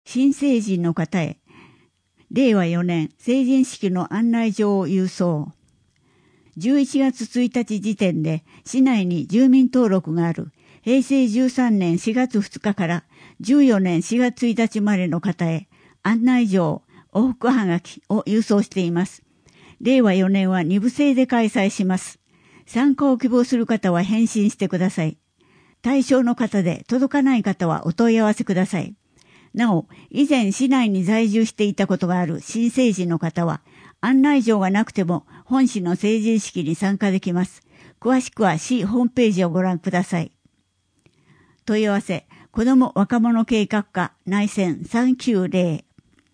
新成人の方へ、令和4年成人式の案内状を郵送。11月1日時点で市内に住民登録がある平成13年4月2日から14年4月1日までの方へ案内状、往復はがきを郵送しています。令和4年は2部制で開催します。参加を希望する方は返信してください。対象の方で届かない方はお問い合わせください。なお、以前市内に在住していたことがある新成人の方は、案内状がなくても本市の成人式に参加できます。詳しくは市ホームページをご覧ください。問い合わせ、子ども若者計画課内線390。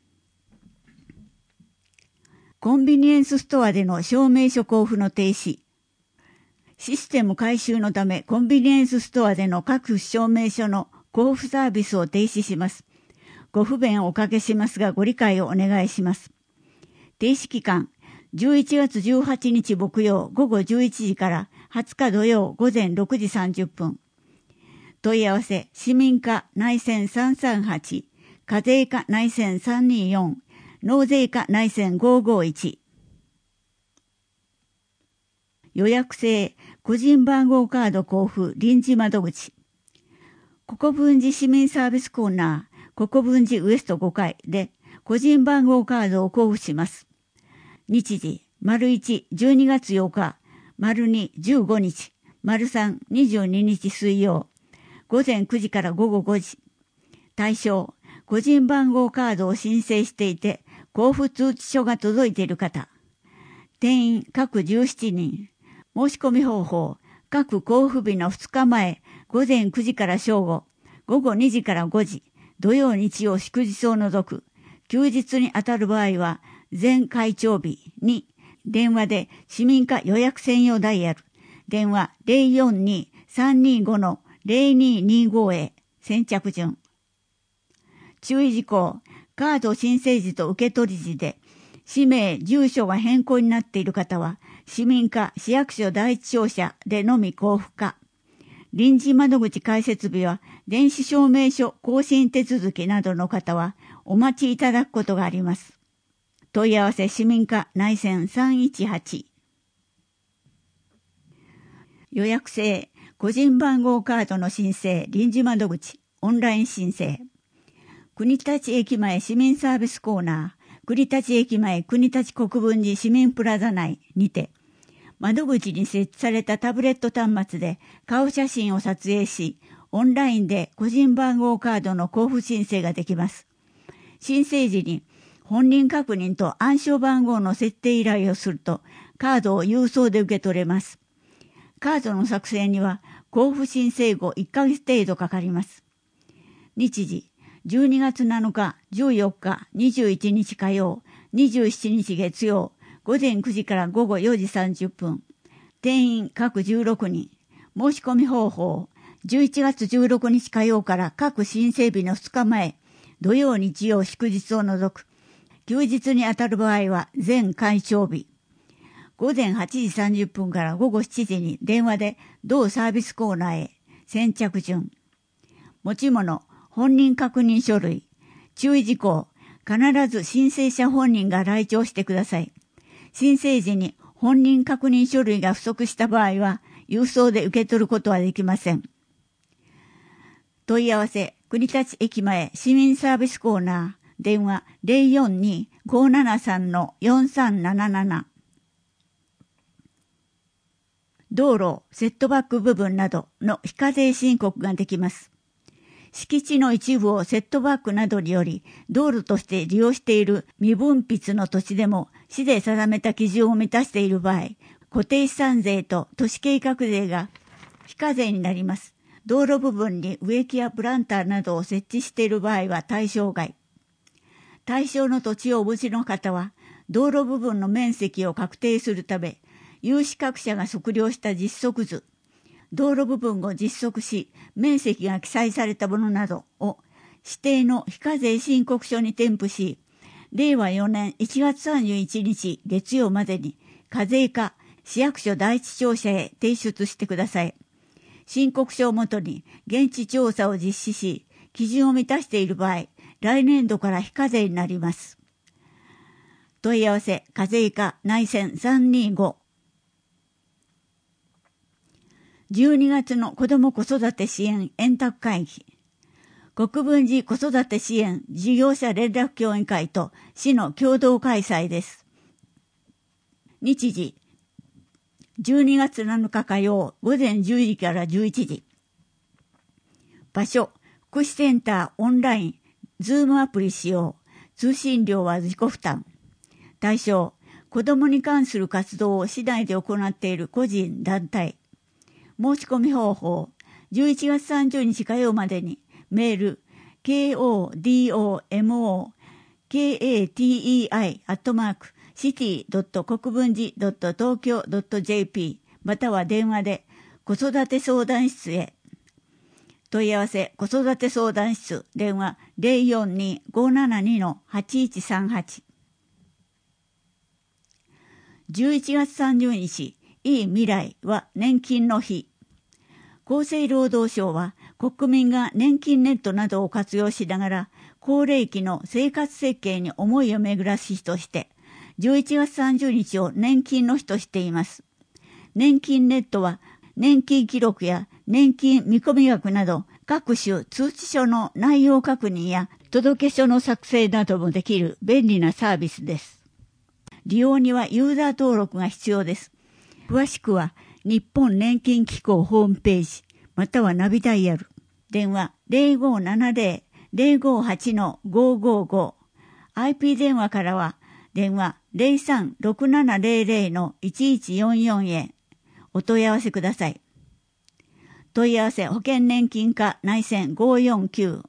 コンビニエンスストアでの証明書交付の停止。システム改修のためコンビニエンスストアでの各証明書の交付サービスを停止します。ご不便をおかけしますがご理解をお願いします。停止期間、11月18日木曜午後11時から20日土曜午前6時30分。問い合わせ、市民課内線338、課税課内線324、納税課内線551。予約制、個人番号カード交付臨時窓口。国分寺市民サービスコーナー、国分寺ウエスト5階で個人番号カードを交付します。日時、1、12月8日、2、15日、3、22日水曜、午前9時から午後5時。対象、個人番号カードを申請していて、交付通知書が届いている方。定員各17人。申し込み方法、各交付日の2日前、午前9時から正午、午後2時から5時、土曜日曜祝日を除く、休日にあたる場合は、全会長日に、電話で市民課予約専用ダイヤル、電話 042-325-0225 へ先着順。注意事項、カード申請時と受取時で、氏名、住所が変更になっている方は、市民課市役所第一庁舎でのみ交付か。臨時窓口開設日は、電子証明書更新手続きなどの方は、お待ちいただくことがあります。問い合わせ市民課内線318。予約制、個人番号カードの申請臨時窓口、オンライン申請。国立駅前市民サービスコーナー、国立駅前国立国分寺市民プラザ内にて、窓口に設置されたタブレット端末で顔写真を撮影し、オンラインで個人番号カードの交付申請ができます。申請時に本人確認と暗証番号の設定依頼をすると、カードを郵送で受け取れます。カードの作成には交付申請後1ヶ月程度かかります。日時、12月7日、14日、21日火曜、27日月曜、午前9時から午後4時30分。定員各16人。申し込み方法。11月16日火曜から各申請日の2日前、土曜日曜祝日を除く。休日にあたる場合は全会長日。午前8時30分から午後7時に電話で同サービスコーナーへ先着順。持ち物、本人確認書類。注意事項、必ず申請者本人が来庁してください。申請時に本人確認書類が不足した場合は、郵送で受け取ることはできません。問い合わせ、国立駅前市民サービスコーナー、電話 042-573-4377。道路、セットバック部分などの非課税申告ができます。敷地の一部をセットバックなどにより道路として利用している未分筆の土地でも市で定めた基準を満たしている場合、固定資産税と都市計画税が非課税になります。道路部分に植木やプランターなどを設置している場合は対象外。対象の土地をお持ちの方は、道路部分の面積を確定するため、有資格者が測量した実測図、道路部分を実測し、面積が記載されたものなどを指定の非課税申告書に添付し、令和4年1月31日月曜までに課税課市役所第一庁舎へ提出してください。申告書をもとに現地調査を実施し、基準を満たしている場合、 来年度から非課税になります。問い合わせ、課税課内線325。12月の子ども子育て支援円卓会議。国分寺子育て支援事業者連絡協議会と市の共同開催です。日時、12月7日火曜午前10時から11時。場所、福祉センターオンライン、ズームアプリ使用、通信料は自己負担。対象、子どもに関する活動を市内で行っている個人、団体。申し込み方法、11月30日火曜までにメール、kodomokatei@city.国分寺.tokyo.jp または電話で子育て相談室へ。問い合わせ、子育て相談室、電話 042-572-8138。11月30日、いい未来は年金の日。厚生労働省は国民が年金ネットなどを活用しながら高齢期の生活設計に思いを巡らす日として11月30日を年金の日としています。年金ネットは年金記録や年金見込み額など各種通知書の内容確認や届書の作成などもできる便利なサービスです。利用にはユーザー登録が必要です。詳しくは日本年金機構ホームページまたはナビダイヤル。電話 0570-058-555。IP 電話からは電話 036700-1144 へお問い合わせください。問い合わせ保険年金課内線549。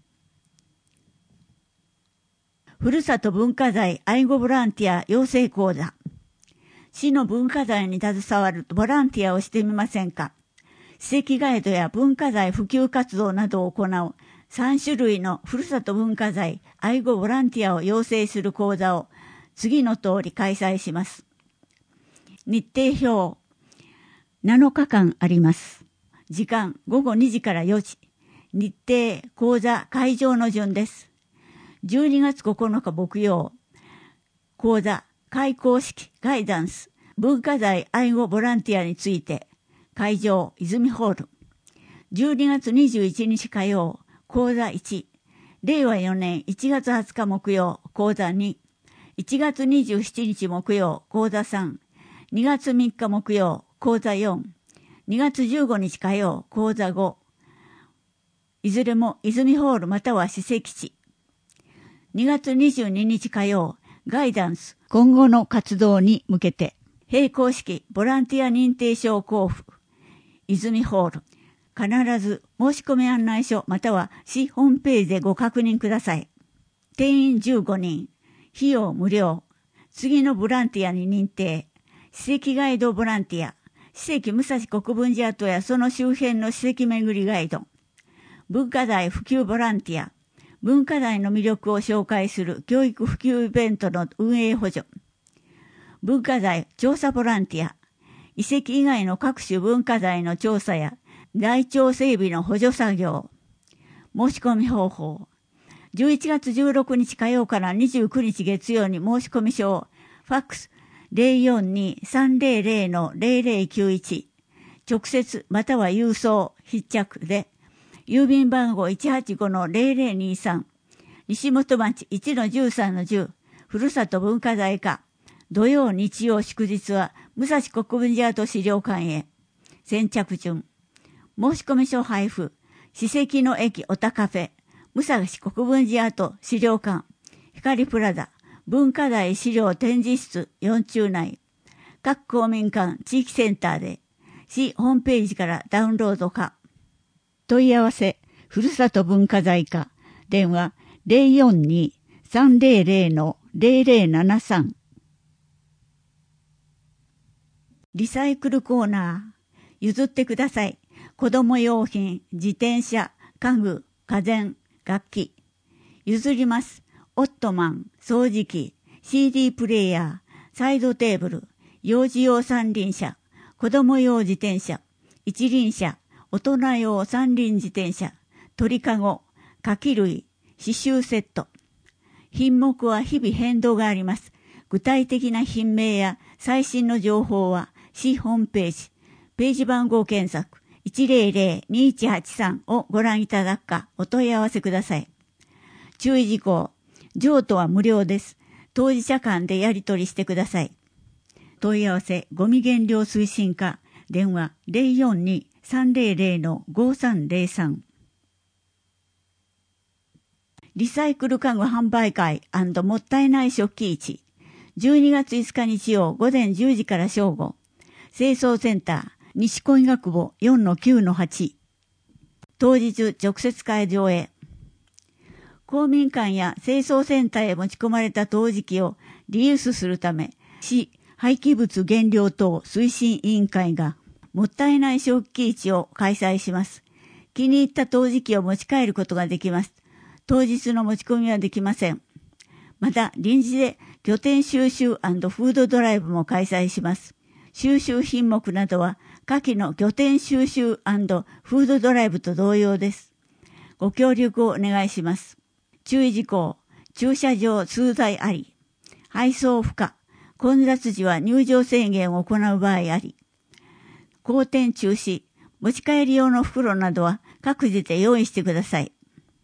ふるさと文化財愛護ボランティア養成講座。市の文化財に携わるボランティアをしてみませんか。史跡ガイドや文化財普及活動などを行う3種類のふるさと文化財愛護ボランティアを養成する講座を次の通り開催します。日程表、7日間あります。時間、午後2時から4時。日程、講座、会場の順です。12月9日木曜、講座、開講式、ガイダンス、文化財愛護ボランティアについて、会場、泉ホール。12月21日火曜、講座1。令和4年1月20日木曜、講座2。1月27日木曜、講座3。2月3日木曜、講座4。2月15日火曜、講座5。いずれも泉ホールまたは史跡地。2月22日火曜、ガイダンス、今後の活動に向けて、並行式ボランティア認定証交付。泉ホール。必ず申し込み案内書または市ホームページでご確認ください。定員15人。費用無料。次のボランティアに認定。史跡ガイドボランティア。史跡武蔵国分寺跡やその周辺の史跡巡りガイド。文化財普及ボランティア。文化財の魅力を紹介する教育普及イベントの運営補助。文化財調査ボランティア。遺跡以外の各種文化財の調査や台帳整備の補助作業。申し込み方法。11月16日火曜から29日月曜に申し込み書をファックス 042-300-0091 直接または郵送必着で郵便番号 185-0023 西本町 1-13-10 ふるさと文化財課土曜日曜祝日は武蔵国分寺跡資料館へ先着順申し込み書配布史跡の駅おたカフェ武蔵国分寺跡資料館光プラザ文化財資料展示室4中内各公民館地域センターで市ホームページからダウンロードか問い合わせふるさと文化財課電話 042-300-0073 リサイクルコーナー譲ってください子供用品自転車家具家電楽器譲りますオットマン掃除機 CD プレイヤーサイドテーブル幼児用三輪車子供用自転車一輪車大人用三輪自転車鳥かご、かき類、 刺繍セット。品目は日々変動があります。具体的な品名や最新の情報は市ホームページ、ページ番号検索 100-2183 をご覧いただくかお問い合わせください。注意事項。譲渡は無料です。当事者間でやり取りしてください。問い合わせゴミ減量推進課電話 042-300-5303 リサイクル家具販売会&もったいない食器市12月5日日曜午前10時から正午清掃センター西小医学部 4-9-8 当日直接会場へ公民館や清掃センターへ持ち込まれた陶磁器をリユースするため市廃棄物減量等推進委員会がもったいない食器市を開催します。気に入った陶磁器を持ち帰ることができます。当日の持ち込みはできません。また臨時で拠点収集&フードドライブも開催します。収集品目などは下記の拠点収集&フードドライブと同様です。ご協力をお願いします。注意事項。駐車場通在あり。配送不可。混雑時は入場制限を行う場合あり。後店中止。持ち帰り用の袋などは各自で用意してください。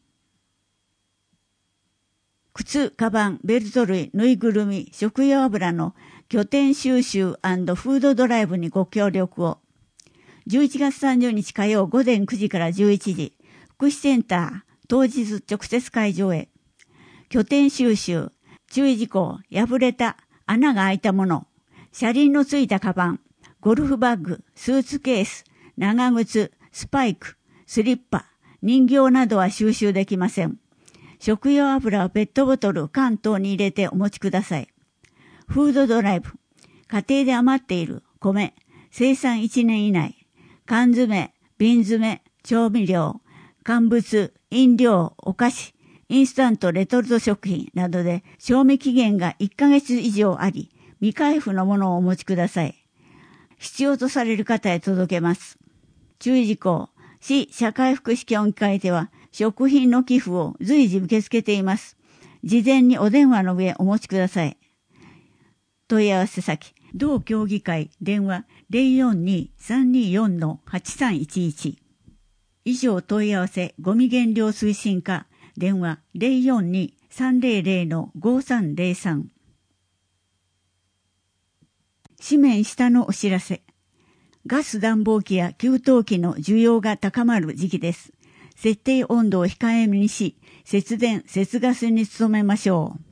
靴、カバン、ベルト類、ぬいぐるみ、食用油の拠点収集&フードドライブにご協力を。11月30日火曜午前9時から11時、福祉センター、当日直接会場へ。拠点収集、注意事項、破れた、穴が開いたもの、車輪のついたカバン、ゴルフバッグ、スーツケース、長靴、スパイク、スリッパ、人形などは収集できません。食用油はペットボトル、缶等に入れてお持ちください。フードドライブ。家庭で余っている米、生産1年以内、缶詰、瓶詰、調味料、乾物、飲料、お菓子、インスタントレトルト食品などで賞味期限が1ヶ月以上あり、未開封のものをお持ちください。必要とされる方へ届けます。注意事項。市社会福祉協議会では食品の寄付を随時受け付けています。事前にお電話の上お持ちください。問い合わせ先、同協議会電話 042-324-8311 以上問い合わせゴミ減量推進課電話 042-300-5303 紙面下のお知らせ。ガス暖房機や給湯器の需要が高まる時期です。設定温度を控えめにし、節電、節ガスに努めましょう。